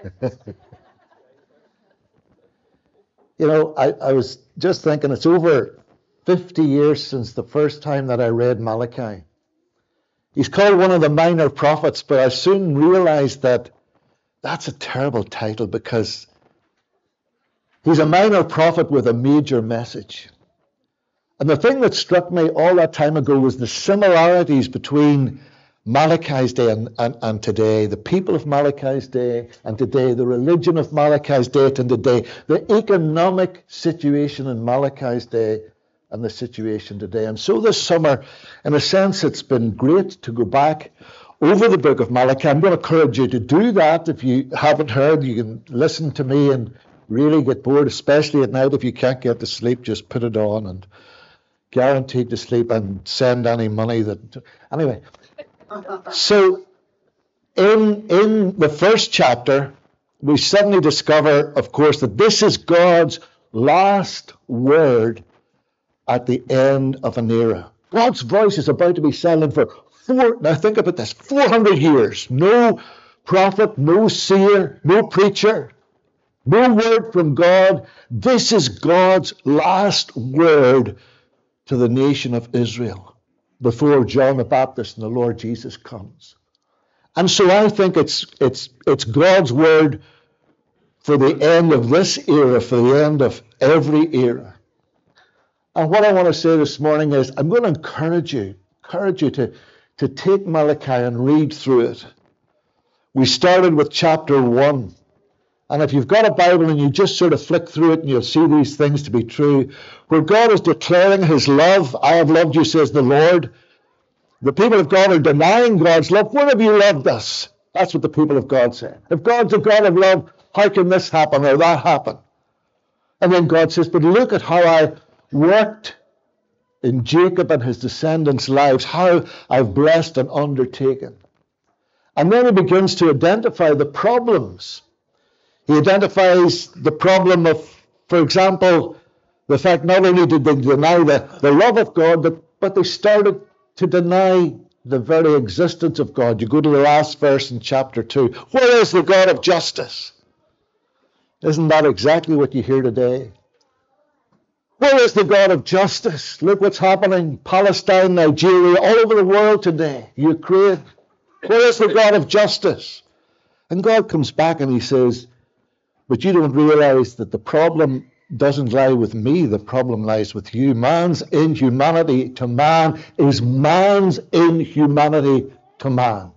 You know, I was just thinking it's over 50 years since the first time that I read Malachi. He's called one of the minor prophets, but I soon realized that that's a terrible title because he's a minor prophet with a major message. And the thing that struck me all that time ago was the similarities between Malachi's day and today, the people of Malachi's day and today, the religion of Malachi's day and today, the economic situation in Malachi's day and the situation today. And so this summer, in a sense, it's been great to go back over the book of Malachi. I'm going to encourage you to do that. If you haven't heard, you can listen to me and really get bored, especially at night. If you can't get to sleep, just put it on and guaranteed to sleep and send any money that... Anyway, so in the first chapter, we suddenly discover, of course, that this is God's last word at the end of an era. God's voice is about to be silent for now think about this, 400 years. No prophet, no seer, no preacher, no word from God. This is God's last word to the nation of Israel before John the Baptist and the Lord Jesus comes. And so I think it's God's word for the end of this era, for the end of every era. And what I want to say this morning is I'm going to encourage you to take Malachi and read through it. We started with chapter 1. And if you've got a Bible and you just sort of flick through it and you'll see these things to be true, where God is declaring his love. I have loved you, says the Lord. The people of God are denying God's love. When have you loved us? That's what the people of God say. If God's a God of love, how can this happen or that happen? And then God says, but look at how I worked in Jacob and his descendants' lives, how I've blessed and undertaken. And then he begins to identify the problems. He identifies the problem of, for example, the fact not only did they deny the love of God, but they started to deny the very existence of God. You go to the last verse in chapter 2. Where is the God of justice? Isn't that exactly what you hear today? Where is the God of justice? Look what's happening. Palestine, Nigeria, all over the world today. Ukraine. Where is the God of justice? And God comes back and he says, but you don't realize that the problem doesn't lie with me. The problem lies with you. Man's inhumanity to man is man's inhumanity to man.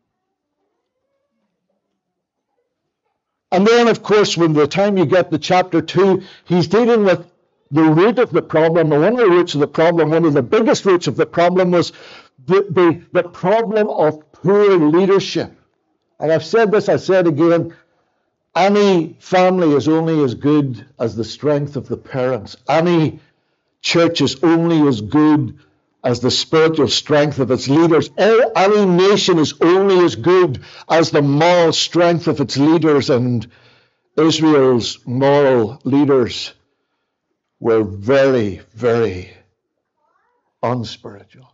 And then, of course, when the time you get to chapter 2, he's dealing with the root of the problem. And one of the roots of the problem, one of the biggest roots of the problem was the problem of poor leadership. And I've said this, I said again, any family is only as good as the strength of the parents. Any church is only as good as the spiritual strength of its leaders. Any nation is only as good as the moral strength of its leaders. And Israel's moral leaders were very, very unspiritual.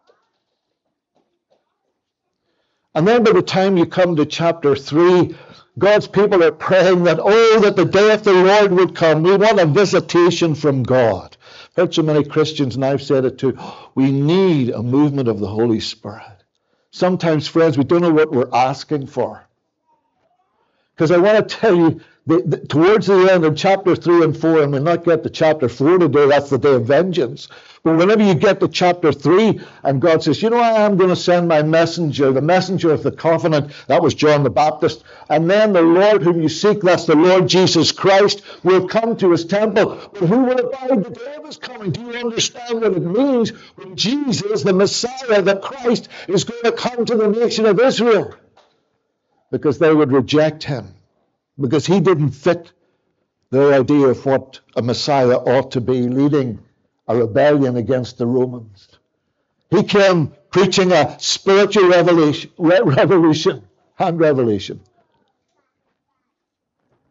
And then by the time you come to chapter 3, God's people are praying that, that the day of the Lord would come. We want a visitation from God. I've heard so many Christians, and I've said it too, we need a movement of the Holy Spirit. Sometimes, friends, we don't know what we're asking for. Because I want to tell you, towards the end of chapter 3 and 4, and we'll not get to chapter 4 today, that's the day of vengeance. But whenever you get to chapter 3, and God says, I am going to send my messenger, the messenger of the covenant, that was John the Baptist, and then the Lord whom you seek, that's the Lord Jesus Christ, will come to his temple. But who will abide the day of his coming? Do you understand what it means when Jesus, the Messiah, the Christ, is going to come to the nation of Israel? Because they would reject him. Because he didn't fit their idea of what a Messiah ought to be, leading a rebellion against the Romans. He came preaching a spiritual revolution.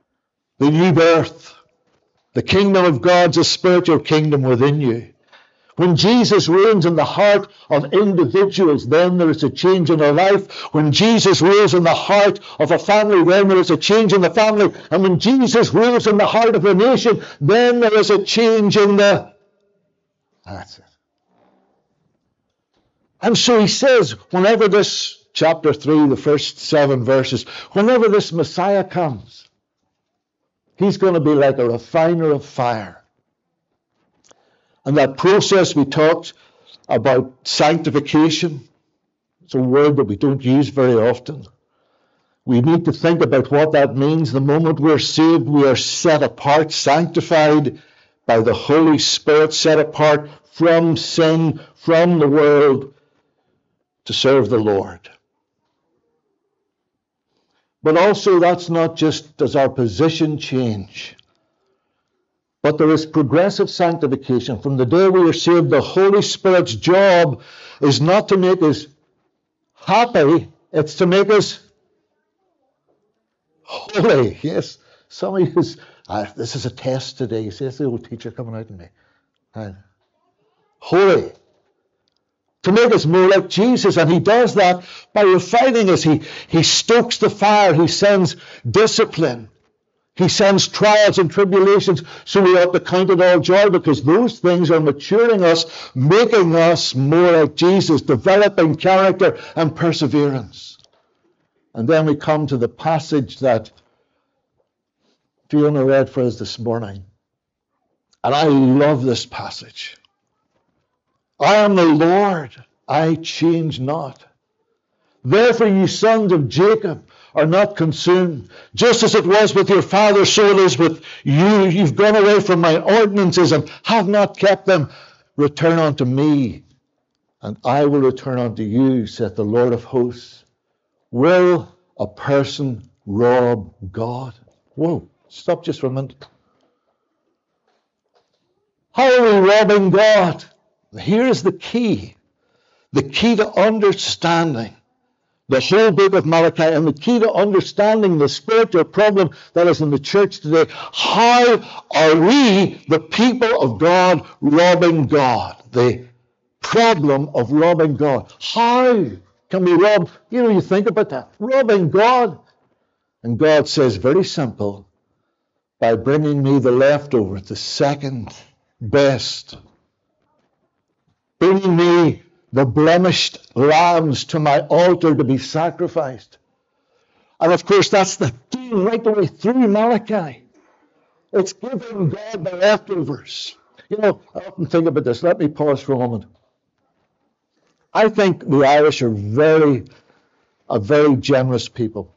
The new birth. The kingdom of God's a spiritual kingdom within you. When Jesus reigns in the heart of individuals, then there is a change in their life. When Jesus rules in the heart of a family, then there is a change in the family. And when Jesus rules in the heart of a nation, then there is a change in the... That's it. And so he says, whenever this, chapter 3, the first 7 verses, whenever this Messiah comes, he's going to be like a refiner of fire. And that process we talked about, sanctification, it's a word that we don't use very often. We need to think about what that means. The moment we're saved, we are set apart, sanctified by the Holy Spirit, set apart from sin, from the world, to serve the Lord. But also, that's not just does our position change, but there is progressive sanctification. From the day we are saved, the Holy Spirit's job is not to make us happy, it's to make us holy. Yes, some of you, this is a test today. You see, it's the old teacher coming out in me. Holy. To make us more like Jesus, and he does that by refining us. He stokes the fire, he sends discipline, he sends trials and tribulations, so we ought to count it all joy, because those things are maturing us, making us more like Jesus, developing character and perseverance. And then we come to the passage that Fiona read for us this morning, and I love this passage. I am the Lord, I change not. Therefore you sons of Jacob are not consumed. Just as it was with your father, so it is with you. You've gone away from my ordinances and have not kept them. Return unto me, and I will return unto you, saith the Lord of hosts. Will a person rob God? Whoa, stop just for a minute. How are we robbing God? Here's the key to understanding the whole book of Malachi, and the key to understanding the spiritual problem that is in the church today. How are we, the people of God, robbing God? The problem of robbing God. How can we rob? You think about that. Robbing God. And God says, very simple, by bringing me the leftovers, the second best. Bringing me the blemished lambs to my altar to be sacrificed. And of course, that's the theme right the way through Malachi. It's giving God the leftovers. I often think about this. Let me pause for a moment. I think the Irish are a very generous people.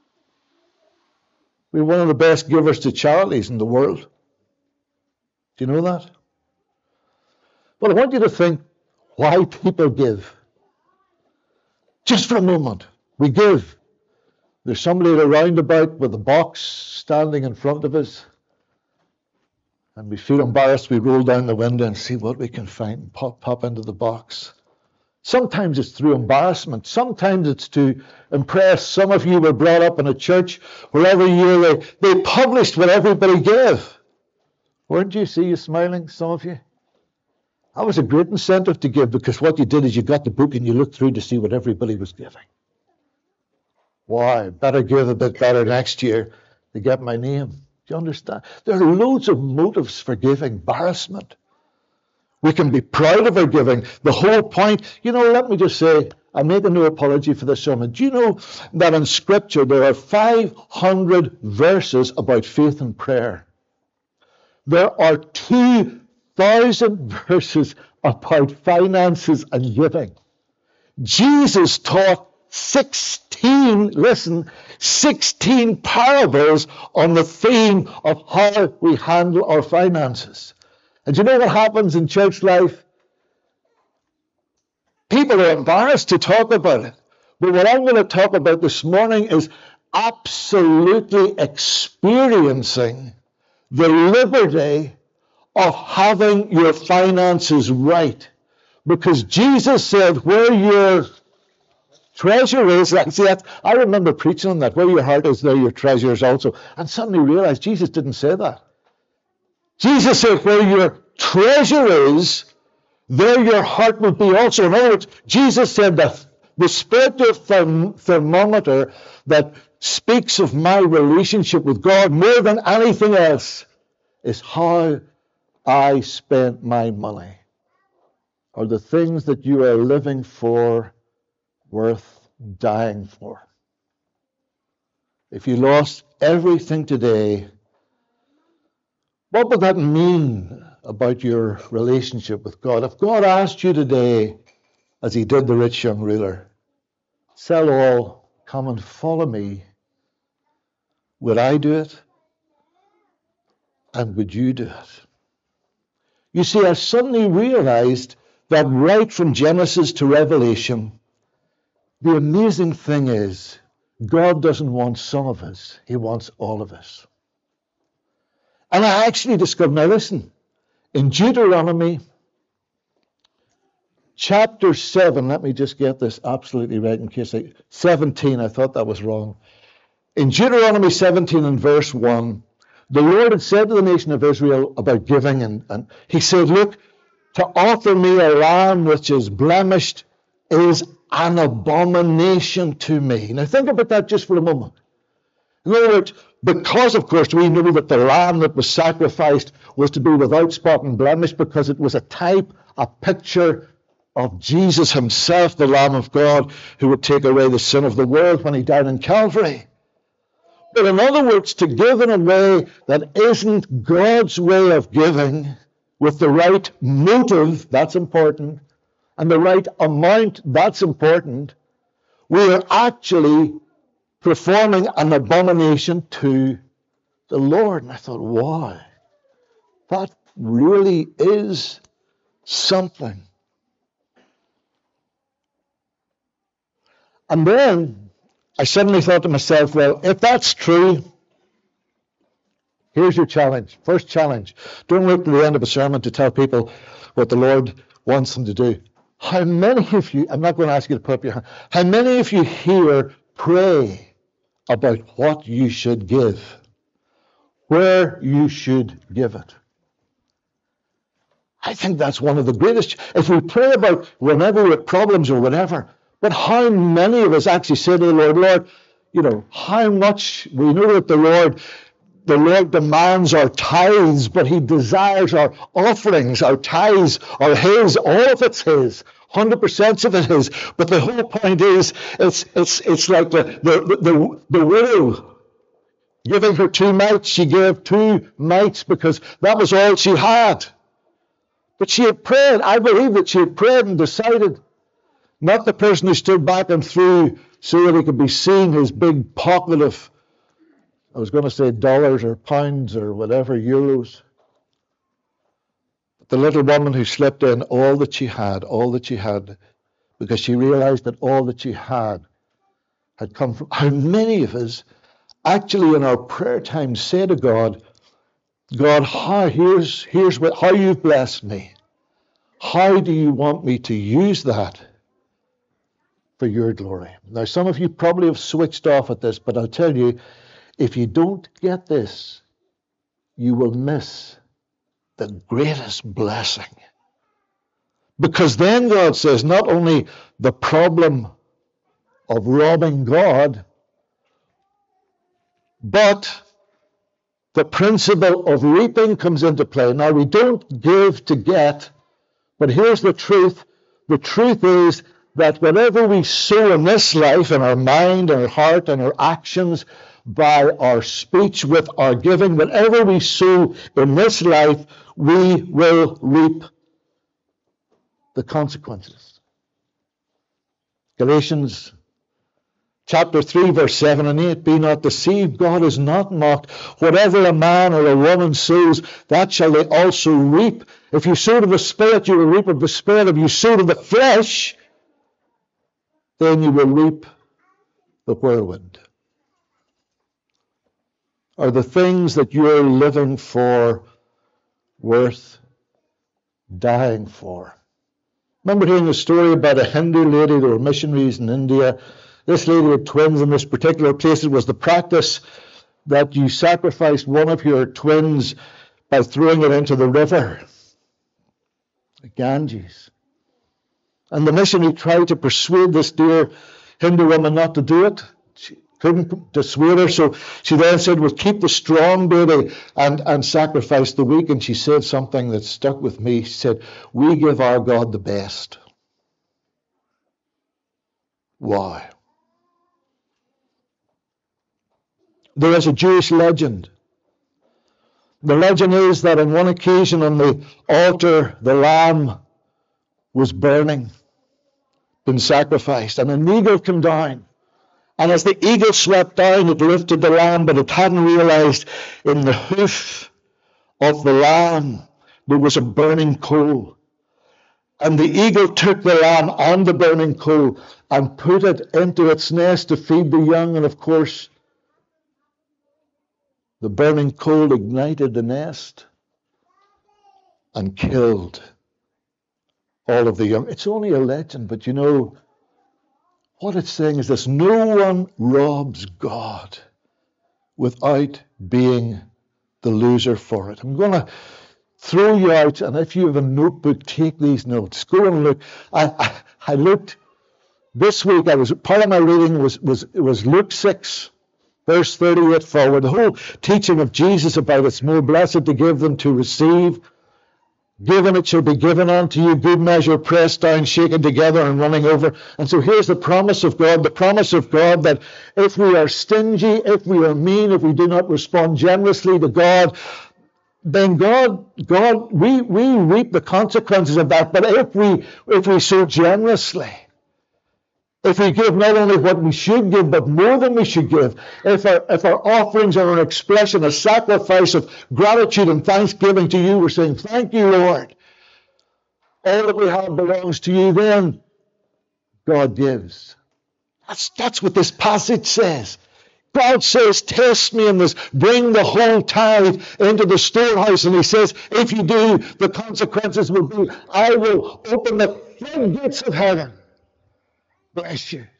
We're one of the best givers to charities in the world. Do you know that? Well, I want you to think why people give. Just for a moment. We give. There's somebody at a roundabout with a box standing in front of us, and we feel embarrassed. We roll down the window and see what we can find and pop into the box. Sometimes it's through embarrassment. Sometimes it's to impress. Some of you were brought up in a church where every year they published what everybody gave. Weren't you? See you smiling, some of you? That was a great incentive to give, because what you did is you got the book and you looked through to see what everybody was giving. Why? Better give a bit better next year to get my name. Do you understand? There are loads of motives for giving. Embarrassment. We can be proud of our giving. The whole point, let me just say, I'm making no apology for this sermon. Do you know that in Scripture there are 500 verses about faith and prayer? There are 2,000 verses about finances and giving. Jesus taught 16 parables on the theme of how we handle our finances. And do you know what happens in church life? People are embarrassed to talk about it. But what I'm going to talk about this morning is absolutely experiencing the liberty of having your finances right. Because Jesus said, where your treasure is, I remember preaching on that, where your heart is, there your treasure is also. And suddenly realized Jesus didn't say that. Jesus said, where your treasure is, there your heart will be also. In other words, Jesus said that the spiritual thermometer that speaks of my relationship with God more than anything else is how I spent my money. Are the things that you are living for worth dying for? If you lost everything today, what would that mean about your relationship with God? If God asked you today, as he did the rich young ruler, sell all, come and follow me, would I do it? And would you do it? You see, I suddenly realized that right from Genesis to Revelation, the amazing thing is, God doesn't want some of us, he wants all of us. And I actually discovered, now listen, in Deuteronomy chapter 7, let me just get this absolutely right in case 17, I thought that was wrong. In Deuteronomy 17 and verse 1, the Lord had said to the nation of Israel about giving, and he said, look, to offer me a lamb which is blemished is an abomination to me. Now think about that just for a moment. In other words, because of course we knew that the lamb that was sacrificed was to be without spot and blemish, because it was a type, a picture of Jesus himself, the Lamb of God, who would take away the sin of the world when he died on Calvary. But in other words, to give in a way that isn't God's way of giving, with the right motive, that's important, and the right amount, that's important, we are actually performing an abomination to the Lord. And I thought, wow, that really is something. And then I suddenly thought to myself, well, if that's true, here's your challenge. First challenge. Don't wait to the end of a sermon to tell people what the Lord wants them to do. How many of you, I'm not going to ask you to put up your hand, how many of you here pray about what you should give, where you should give it? I think that's one of the greatest. If we pray about whenever we're at problems or whatever, but how many of us actually say to the Lord, Lord, you know, how much, we know that the Lord demands our tithes, but he desires our offerings. Our tithes are his, all of it's his, 100% of it is. But the whole point is, it's like the widow giving her 2 mites. She gave 2 mites because that was all she had. But she had prayed. I believe that she had prayed and decided, not the person who stood back and threw so that he could be seeing his big pocket of, I was going to say dollars or pounds or whatever, euros. But the little woman who slipped in all that she had, because she realized that all that she had come from. How many of us actually in our prayer time say to God, God, here's how you've blessed me. How do you want me to use that for your glory? Now, some of you probably have switched off at this, but I'll tell you, if you don't get this, you will miss the greatest blessing. Because then God says, not only the problem of robbing God, but the principle of reaping comes into play. Now, we don't give to get, but here's the truth. The truth is that whatever we sow in this life, in our mind, in our heart, in our actions, by our speech, with our giving, whatever we sow in this life, we will reap the consequences. Galatians chapter 3, verse 7 and 8, be not deceived, God is not mocked. Whatever a man or a woman sows, that shall they also reap. If you sow to the Spirit, you will reap of the Spirit. If you sow to the flesh, then you will reap the whirlwind. Are the things that you're living for worth dying for? Remember hearing a story about a Hindu lady. There were missionaries in India. This lady had twins in this particular place. It was the practice that you sacrificed one of your twins by throwing it into the river. the Ganges. And the missionary tried to persuade this dear Hindu woman not to do it. She couldn't dissuade her, so she then said, well, keep the strong baby and sacrifice the weak. And she said something that stuck with me. She said, we give our God the best. Wow. There is a Jewish legend. The legend is that on one occasion on the altar, the lamb was burning, been sacrificed, and an eagle came down. And as the eagle swept down, it lifted the lamb, but it hadn't realized in the hoof of the lamb there was a burning coal. And the eagle took the lamb on the burning coal and put it into its nest to feed the young. And of course, the burning coal ignited the nest and killed all of the young. It's only a legend, but you know, what it's saying is this: no one robs God without being the loser for it. I'm going to throw you out, and if you have a notebook, take these notes. Go and look. I looked this week. Part of my reading was Luke 6, verse 38 forward. The whole teaching of Jesus about it's more blessed to give than to receive. Given it shall be given unto you, good measure, pressed down, shaken together, and running over. And so here's the promise of God that if we are stingy, if we are mean, if we do not respond generously to God, then we reap the consequences of that. But if we sow generously, if we give not only what we should give, but more than we should give, if our offerings are an expression, a sacrifice of gratitude and thanksgiving to you, we're saying, thank you, Lord. All that we have belongs to you, then God gives. That's what this passage says. God says, test me in this, bring the whole tithe into the storehouse. And he says, if you do, the consequences will be, I will open the floodgates of heaven. Bless you.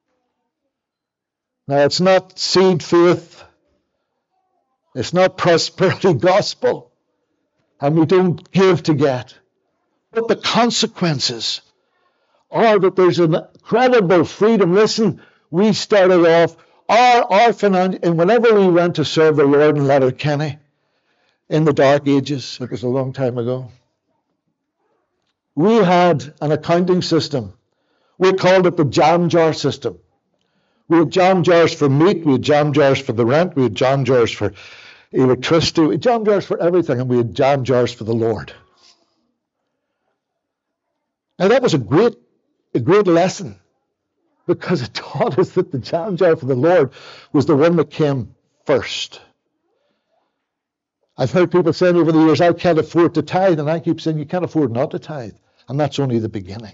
Now, it's not seed faith. It's not prosperity gospel. And we don't give to get. But the consequences are that there's an incredible freedom. Listen, we started off our finance, and whenever we went to serve the Lord in Letterkenny in the dark ages, it was a long time ago, we had an accounting system. We called it the jam jar system. We had jam jars for meat, we had jam jars for the rent, we had jam jars for electricity, we had jam jars for everything, and we had jam jars for the Lord. Now that was a great lesson, because it taught us that the jam jar for the Lord was the one that came first. I've heard people saying over the years, I can't afford to tithe, and I keep saying you can't afford not to tithe, and that's only the beginning.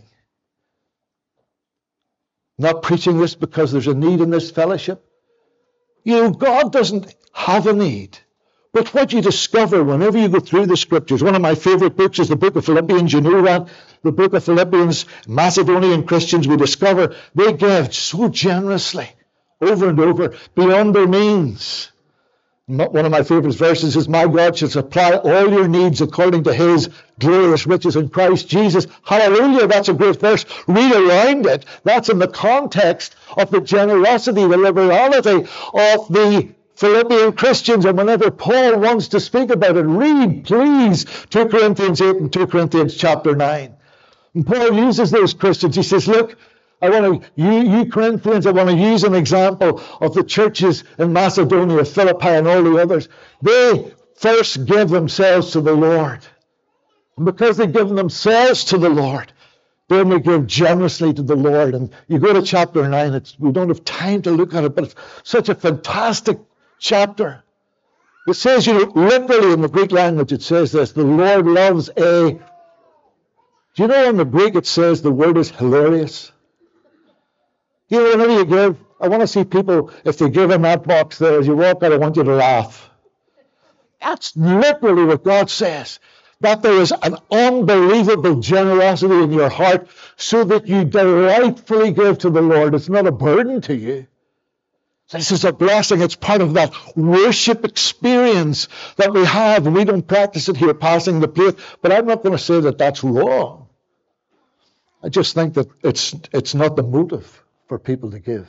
Not preaching this because there's a need in this fellowship. You know, God doesn't have a need. But what you discover whenever you go through the scriptures, one of my favorite books is the book of Philippians. You know that? The book of Philippians, Macedonian Christians, we discover they give so generously over and over beyond their means. One of my favorite verses is, my God shall supply all your needs according to his glorious riches in Christ Jesus. Hallelujah, that's a great verse. Read around it. That's in the context of the generosity, the liberality of the Philippian Christians. And whenever Paul wants to speak about it, read, please, 2 Corinthians 8 and 2 Corinthians chapter 9. And Paul uses those Christians. He says, look, I want to, you Corinthians, I want to use an example of the churches in Macedonia, Philippi, and all the others. They first give themselves to the Lord. And because they've given themselves to the Lord, then they give generously to the Lord. And you go to chapter 9, we don't have time to look at it, but it's such a fantastic chapter. It says, you know, literally in the Greek language, it says this, the Lord loves a... Do you know in the Greek it says the word is hilarious? You know, whenever you give, I want to see people, if they give in that box there, as you walk out, I want you to laugh. That's literally what God says. That there is an unbelievable generosity in your heart so that you delightfully give to the Lord. It's not a burden to you. This is a blessing. It's part of that worship experience that we have. We don't practice it here, passing the plate. But I'm not going to say that that's wrong. I just think that it's not the motive for people to give.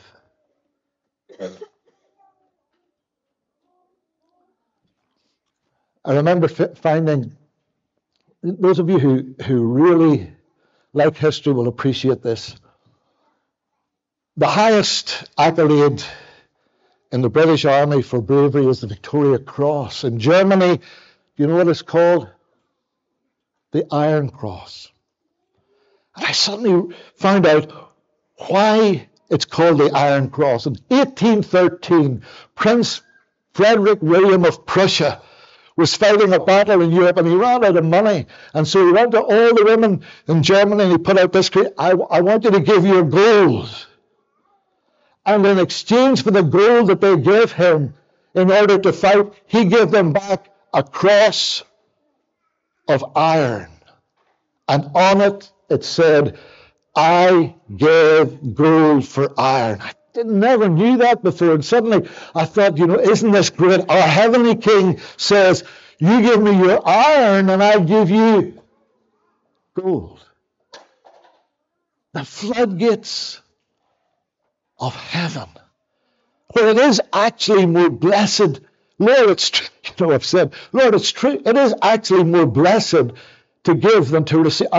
I remember finding, those of you who really like history will appreciate this. The highest accolade in the British Army for bravery is the Victoria Cross. In Germany, do you know what it's called? The Iron Cross. And I suddenly found out why it's called the Iron Cross. In 1813, Prince Frederick William of Prussia was fighting a battle in Europe, and he ran out of money. And so he went to all the women in Germany and he put out this decree, I want you to give your gold. And in exchange for the gold that they gave him in order to fight, he gave them back a cross of iron. And on it, it said, I gave gold for iron. I never knew that before. And suddenly I thought, isn't this great? Our heavenly King says, you give me your iron and I give you gold. The floodgates of heaven, where it is actually more blessed. Lord, it's true. I've said, Lord, it's true. It is actually more blessed to give than to receive.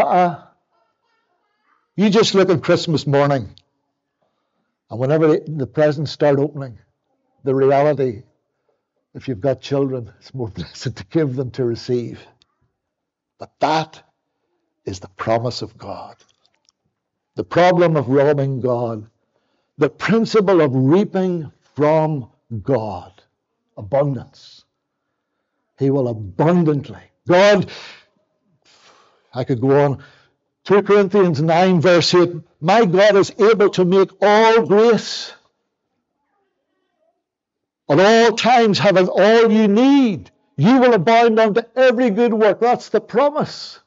You just look at Christmas morning, and whenever the presents start opening, the reality, if you've got children, it's more blessed to give than to receive. But that is the promise of God. The problem of robbing God. The principle of reaping from God. Abundance. He will abundantly. God, I could go on. 2 Corinthians 9 verse 8, my God is able to make all grace at all times, having all you need. You will abound unto every good work. That's the promise.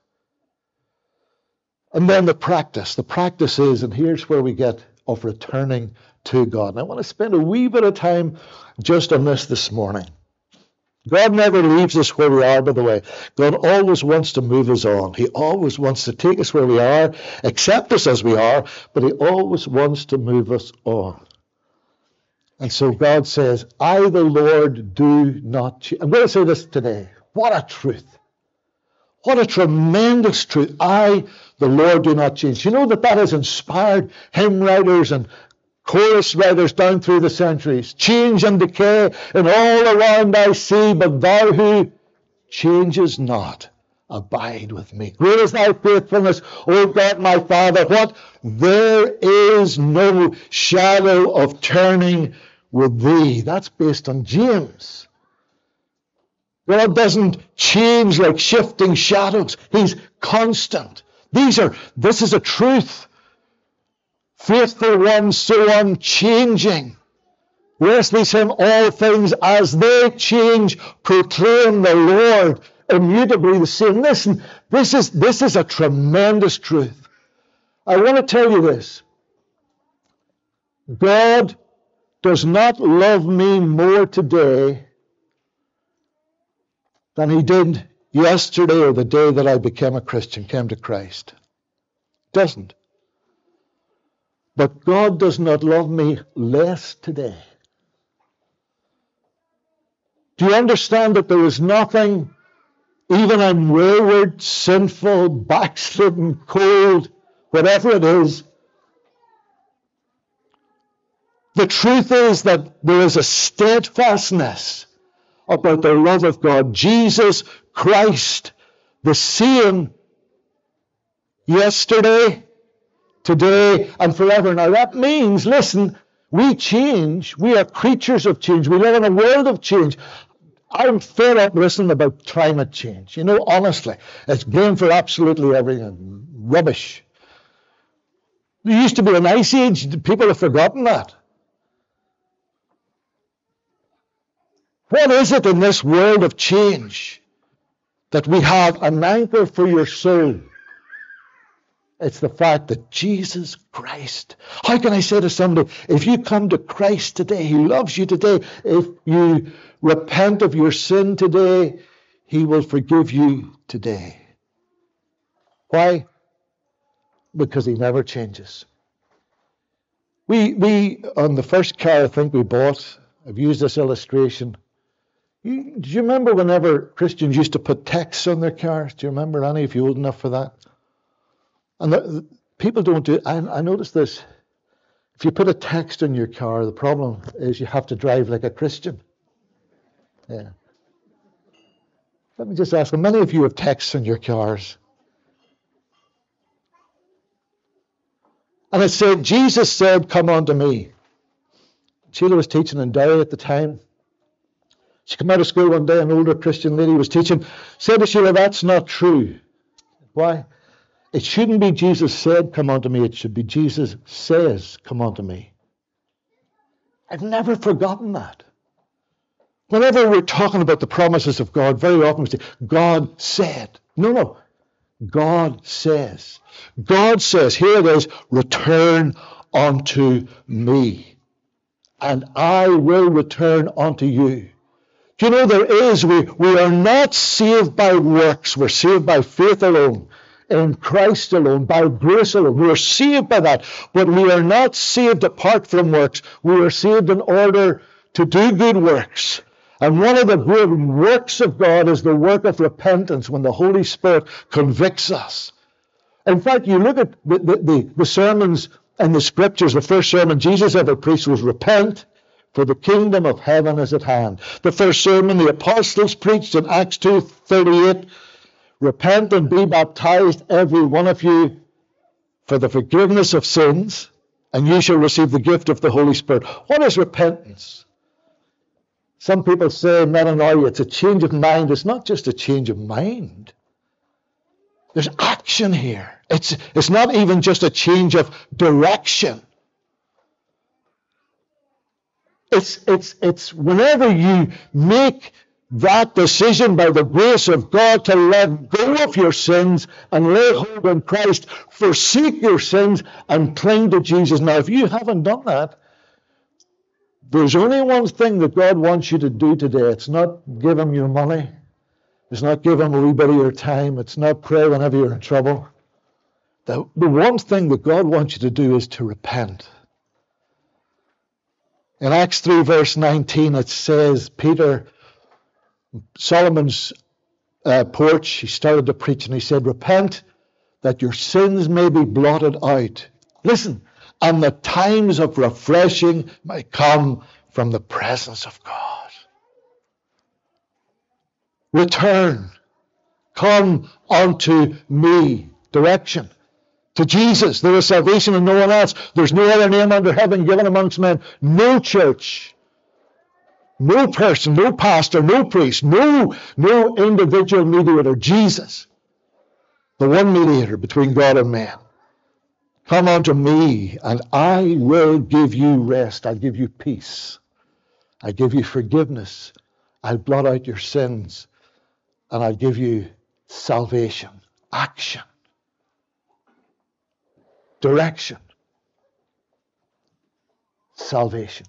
And then the practice. The practice is, and here's where we get of returning to God. And I want to spend a wee bit of time just on this morning. God never leaves us where we are, by the way. God always wants to move us on. He always wants to take us where we are, accept us as we are, but He always wants to move us on. And so God says, I, the Lord, do not change. I'm going to say this today. What a truth. What a tremendous truth. I, the Lord, do not change. You know that has inspired hymn writers and chorus writers down through the centuries. Change and decay and all around I see, but thou who changes not, abide with me. Great is thy faithfulness, O God my Father. What? There is no shadow of turning with thee. That's based on James. God doesn't change like shifting shadows. He's constant. This is a truth. Faithful one, so unchanging. Wesley's hymn, all things as they change, proclaim the Lord, immutably the same. Listen, this is a tremendous truth. I want to tell you this. God does not love me more today than He did yesterday or the day that I became a Christian, came to Christ. Doesn't. But God does not love me less today. Do you understand that there is nothing, even in wayward, sinful, backslidden, cold, whatever it is? The truth is that there is a steadfastness about the love of God. Jesus Christ, the same yesterday, today, and forever. Now that means, listen, we change. We are creatures of change. We live in a world of change. I'm fed up listening about climate change. Honestly, it's blamed for absolutely everything. Rubbish. There used to be an ice age. People have forgotten that. What is it in this world of change that we have an anchor for your soul? It's the fact that Jesus Christ. How can I say to somebody, if you come to Christ today, He loves you today. If you repent of your sin today, He will forgive you today. Why? Because He never changes. We on the first car I think we bought, I've used this illustration. Do you remember whenever Christians used to put texts on their cars? Do you remember any of you old enough for that? And people don't do it. I noticed this. If you put a text on your car, the problem is you have to drive like a Christian. Yeah. Let me just ask, how many of you have texts on your cars? And it said, Jesus said, come unto me. Sheila was teaching in Derry at the time. She came out of school one day, an older Christian lady was teaching, said to Sheila, that's not true. Why? It shouldn't be Jesus said, come unto me. It should be Jesus says, come unto me. I've never forgotten that. Whenever we're talking about the promises of God, very often we say, God said. No. God says. God says, here it is, return unto me, and I will return unto you. Do you know we are not saved by works, we're saved by faith alone, in Christ alone, by grace alone. We are saved by that, but we are not saved apart from works. We are saved in order to do good works. And one of the good works of God is the work of repentance when the Holy Spirit convicts us. In fact, you look at the sermons and the scriptures, the first sermon Jesus ever preached was repent, for the kingdom of heaven is at hand. The first sermon the apostles preached in Acts 2:38, repent and be baptized, every one of you, for the forgiveness of sins, and you shall receive the gift of the Holy Spirit. What is repentance? Some people say, metanoia, it's a change of mind. It's not just a change of mind. There's action here. It's not even just a change of direction. It's whenever you make that decision by the grace of God to let go of your sins and lay hold on Christ, forsake your sins and cling to Jesus. Now, if you haven't done that, there's only one thing that God wants you to do today. It's not give Him your money. It's not give Him a wee bit of your time. It's not pray whenever you're in trouble. The one thing that God wants you to do is to repent. In Acts 3 verse 19 it says, Peter, Solomon's porch, he started to preach and he said, repent that your sins may be blotted out. Listen, and the times of refreshing may come from the presence of God. Return. Come unto me. Direction. To Jesus. There is salvation in no one else. There's no other name under heaven given amongst men. No church. No person. No pastor. No priest. No individual mediator. Jesus. The one mediator between God and man. Come unto me, and I will give you rest. I'll give you peace. I'll give you forgiveness. I'll blot out your sins. And I'll give you salvation, action, direction, salvation.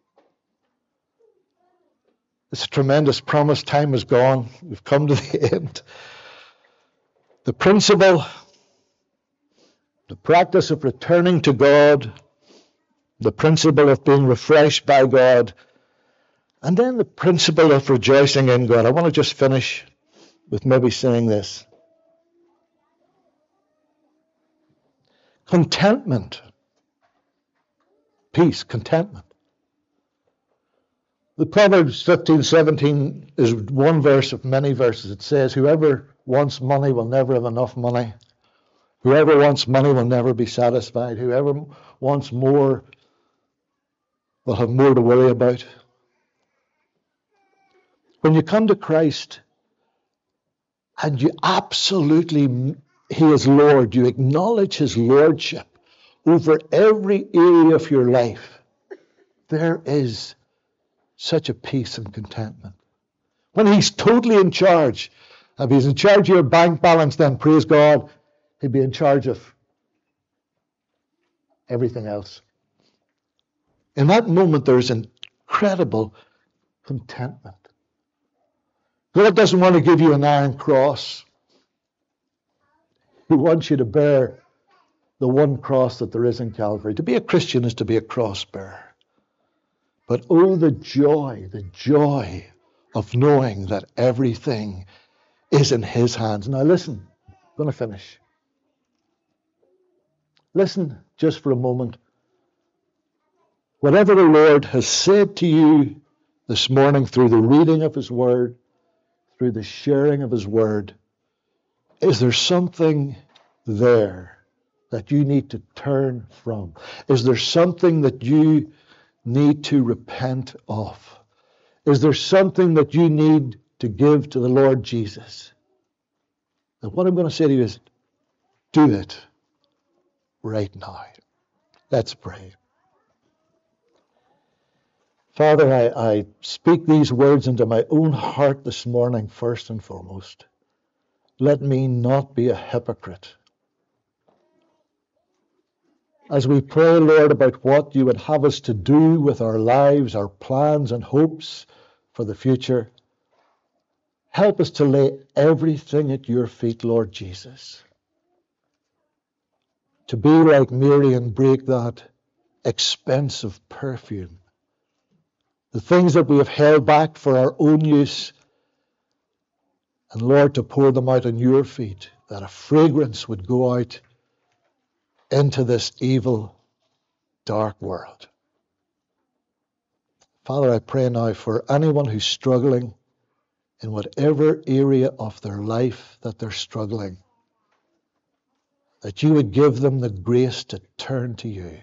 It's a tremendous promise. Time is gone. We've come to the end. The principle, the practice of returning to God, the principle of being refreshed by God, and then the principle of rejoicing in God. I want to just finish with maybe saying this. Contentment. Peace, contentment. The Proverbs 15:17 is one verse of many verses. It says, whoever wants money will never have enough money. Whoever wants money will never be satisfied. Whoever wants more will have more to worry about. When you come to Christ and you absolutely, He is Lord, you acknowledge His Lordship over every area of your life, there is such a peace and contentment. When He's totally in charge, if He's in charge of your bank balance, then praise God, He'd be in charge of everything else. In that moment, there's incredible contentment. God doesn't want to give you an iron cross. He wants you to bear the one cross that there is in Calvary. To be a Christian is to be a cross bearer. But oh, the joy of knowing that everything is in His hands. Now listen, I'm going to finish. Listen just for a moment. Whatever the Lord has said to you this morning through the reading of His Word, through the sharing of His Word, is there something there that you need to turn from? Is there something that you need to repent of? Is there something that you need to give to the Lord Jesus? And what I'm going to say to you is, do it right now. Let's pray. Father, I speak these words into my own heart this morning, first and foremost. Let me not be a hypocrite. As we pray, Lord, about what you would have us to do with our lives, our plans and hopes for the future, help us to lay everything at your feet, Lord Jesus. To be like Mary and break that expensive perfume. The things that we have held back for our own use, and Lord, to pour them out on your feet, that a fragrance would go out into this evil, dark world. Father, I pray now for anyone who's struggling in whatever area of their life that they're struggling, that you would give them the grace to turn to you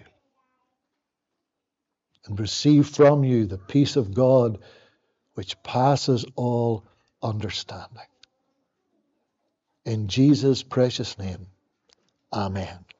and receive from you the peace of God which passes all understanding. In Jesus' precious name, amen.